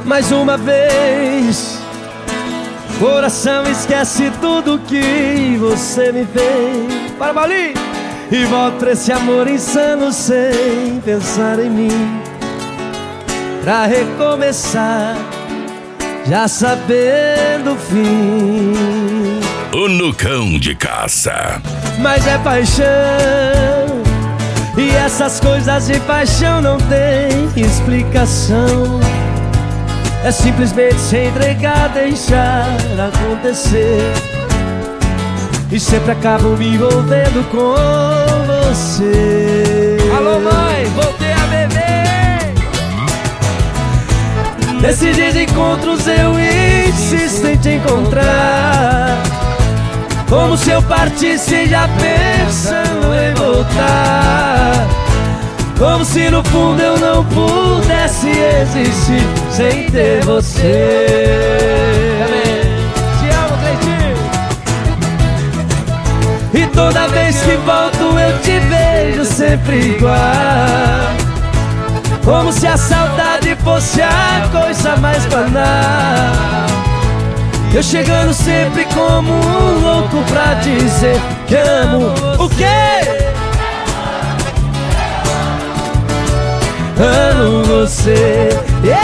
Mais uma vez, coração esquece tudo que você me fez. Para, Paulinho! E volto pra esse amor insano sem pensar em mim, pra recomeçar, já sabendo o fim. O Nucão de Caça. Mas é paixão, e essas coisas de paixão não tem explicação. É simplesmente se entregar, deixar acontecer, e sempre acabo me envolvendo com você. Alô, mãe, voltei a beber. Nesses desencontros eu insisto em te encontrar, como se eu partisse já pensando em voltar, como se no fundo eu não pudesse existir sem ter você. Te amo, Cleitinho. E toda vez que volto eu te vejo sempre igual, como se a saudade fosse a coisa mais banal. Eu chegando sempre como um louco pra dizer que amo. O quê? Amo você. Yeah!